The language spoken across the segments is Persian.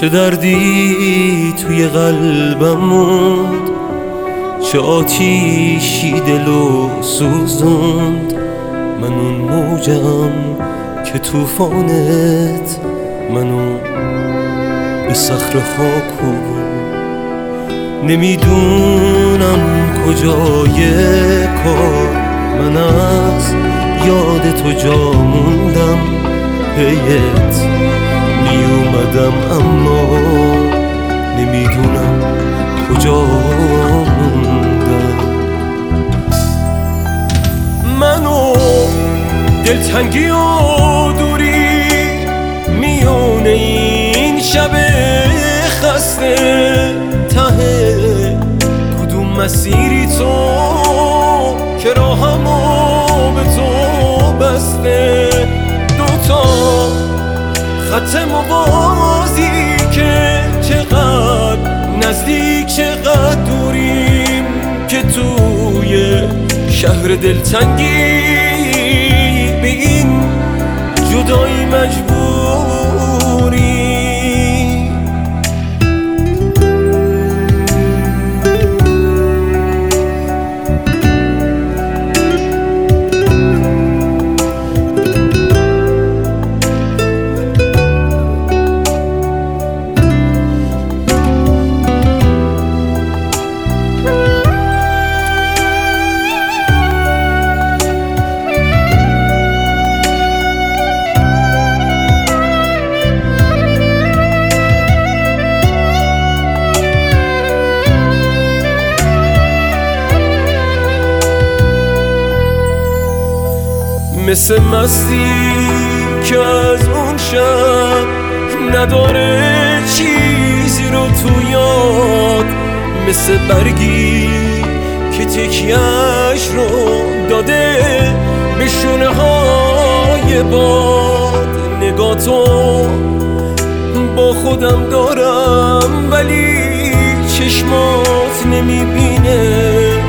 چه دردی توی قلبم موند، چه آتیشی دلو سوزوند. من اون موجم که توفانت منو به صخره ها کوبوند. نمیدونم کجای کار من از یاد تو جا موندم. پیت میومدم اما نمیدونم کجا موندم. منو دلتنگی و دوری میونه این شب خسته، ته کدوم مسیری تو که راهمو به تو بسته. دوتا خط موازی که چقدر نزدیک چقدر دوریم، که توی شهر دلتنگی به این جدایی مجبوری. مثل مستی که از اون شب نداره چیزی رو تو یاد، مثل برگی که تکیه‌اش رو داده به شونه های باد. نگاه تو با خودم دارم ولی چشمات نمیبینه.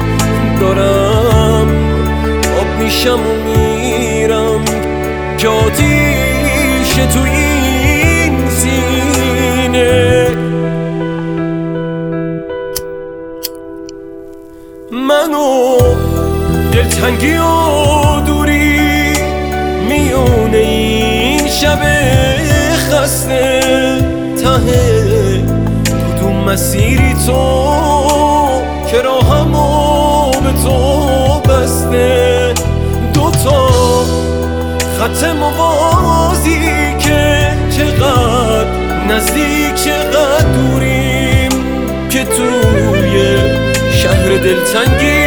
دارم آب میشم و میرم که آتیش تو این سینه. منو دلتنگی و دوری میونه این شب خسته، ته کدوم مسیری تو که راهمو به تو بسته. دوتا خط موازی که چقدر نزدیک چقدر دوریم، که توی شهر دلتنگی